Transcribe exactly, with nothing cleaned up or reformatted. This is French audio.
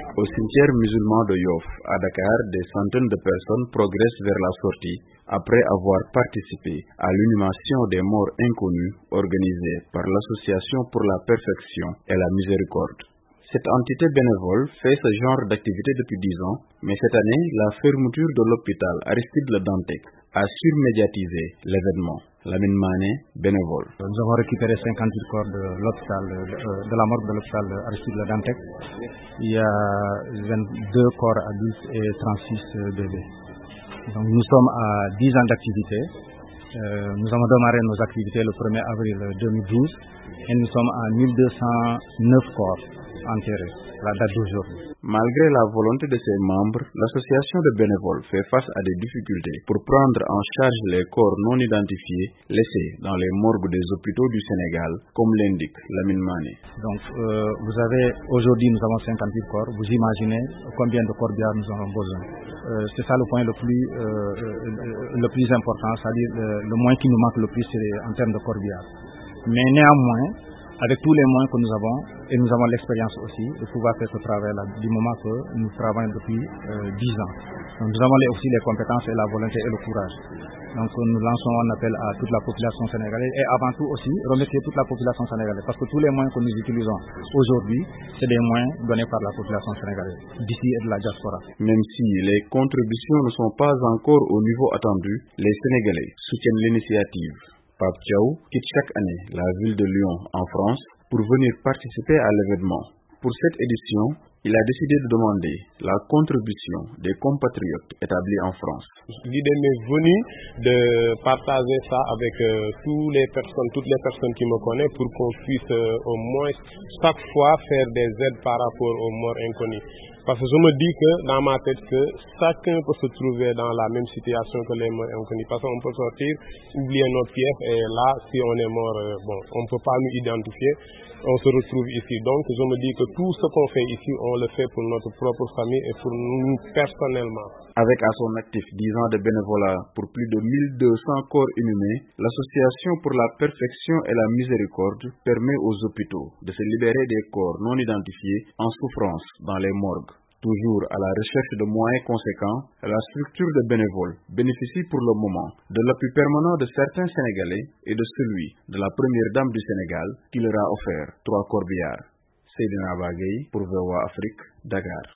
Au cimetière musulman de Yoff, à Dakar, des centaines de personnes progressent vers la sortie après avoir participé à l'inhumation des morts inconnus organisée par l'Association pour la perfection et la miséricorde. Cette entité bénévole fait ce genre d'activité depuis dix ans, mais cette année, la fermeture de l'hôpital Aristide Le Dantec a surmédiatisé l'événement. Lamine Mané, bénévole. Nous avons récupéré cinquante-huit corps de l'hôpital, de la morgue de l'hôpital Aristide Le Dantec. Il y a vingt-deux corps adultes et trente-six bébés. Donc nous sommes à dix ans d'activité. Euh, nous avons démarré nos activités le premier avril deux mille douze et nous sommes à mille deux cent neuf corps enterrés, la date d'aujourd'hui. Malgré la volonté de ses membres, l'association de bénévoles fait face à des difficultés pour prendre en charge les corps non identifiés laissés dans les morgues des hôpitaux du Sénégal, comme l'indique Lamine Mané. Donc euh, vous avez, aujourd'hui nous avons cinquante-huit corps, vous imaginez combien de corbillards nous avons besoin. Euh, c'est ça le point le plus, euh, euh, le plus important, c'est-à-dire le, le moins qui nous manque le plus c'est en termes de corbillards. Mais néanmoins, avec tous les moyens que nous avons, et nous avons l'expérience aussi de pouvoir faire ce travail-là du moment que nous travaillons depuis euh, dix ans. Donc, nous avons aussi les compétences et la volonté et le courage. Donc nous lançons un appel à toute la population sénégalaise et avant tout aussi remercier toute la population sénégalaise parce que tous les moyens que nous utilisons aujourd'hui, c'est des moyens donnés par la population sénégalaise, d'ici et de la diaspora. Même si les contributions ne sont pas encore au niveau attendu, les Sénégalais soutiennent l'initiative. Pape Thiaw quitte chaque année la ville de Lyon en France pour venir participer à l'événement. Pour cette édition, il a décidé de demander la contribution des compatriotes établis en France. L'idée m'est venue de partager ça avec euh, toutes les personnes, toutes les personnes qui me connaissent pour qu'on puisse euh, au moins chaque fois faire des aides par rapport aux morts inconnus. Parce que je me dis que dans ma tête que chacun peut se trouver dans la même situation que les morts inconnus. Parce qu'on peut sortir, oublier notre pièce et là, si on est mort, euh, bon, on ne peut pas nous identifier. On se retrouve ici. Donc je me dis que tout ce qu'on fait ici, on le fait pour notre propre famille et pour nous personnellement. Avec à son actif dix ans de bénévolat pour plus de mille deux cents corps inhumés, l'Association pour la perfection et la miséricorde permet aux hôpitaux de se libérer des corps non identifiés en souffrance dans les morgues. Toujours à la recherche de moyens conséquents, la structure de bénévoles bénéficie pour le moment de l'appui permanent de certains Sénégalais et de celui de la première dame du Sénégal qui leur a offert trois corbillards. Seydina Bagay pour V O A Afrique, Dakar.